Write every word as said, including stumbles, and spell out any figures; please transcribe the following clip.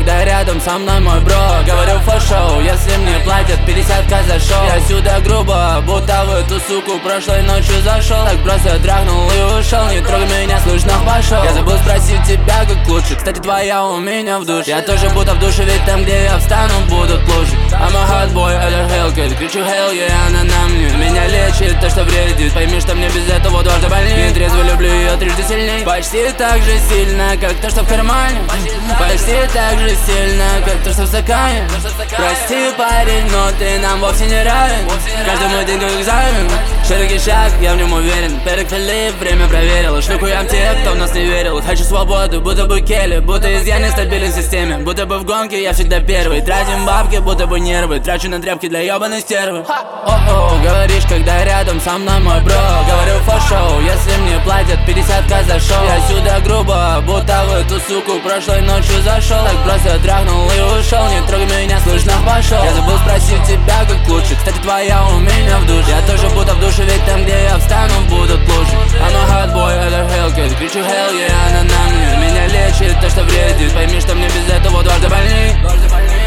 когда рядом со мной мой бро. Говорю фошоу, если мне платят пятьдесят ка за шоу. Я сюда грубо, будто в эту суку прошлой ночью зашел. Так просто драгнул и ушел, не трогай меня, слышно пошел. Я забыл спросить тебя, как лучше, кстати, твоя у меня в душе. Я тоже будто в душе, ведь там, где я встану, будут лучше. I'm a hot boy, это Hellcat, кричу hell yeah, она на мне. Меня лечит то, что вредит, пойми, что мне без этого дважды больнее. Трезво люблю ее трижды сильней, почти так же сильно, как то, что в кармане. Почти так же сильно, как то, что в стакане. Прости, парень, но ты нам вовсе не равен. Каждый мой день как экзамен. Широкий шаг, я в нем уверен. Перек Филипп, время проверил. Шлю хуям тех, кто в нас не верил. Хочу свободу, будто бы Келли, будто из я нестабилен в системе. Будто бы в гонке я всегда первый. Тратим бабки, будто бы нервы. Трачу на тряпки для ебаной стервы. О-о, говоришь, когда рядом со мной мой бро. Говорю фошоу, если мне платят пятьдесят ка за шоу. Я сюда грубо, будто в эту суку прошлой ночью зашел. Так просто драгнул и ушел, не трогай меня, слышно пошел. Я забыл спросить тебя, как лучше, кстати, твоя у меня в душе. Я тоже будто в душе, ведь там, где я встану, будут лучше. I'm a hot boy, это Hellcat, кричу hell yeah, она на мне. Меня лечит то, что вредит, пойми, что мне без этого дважды больней.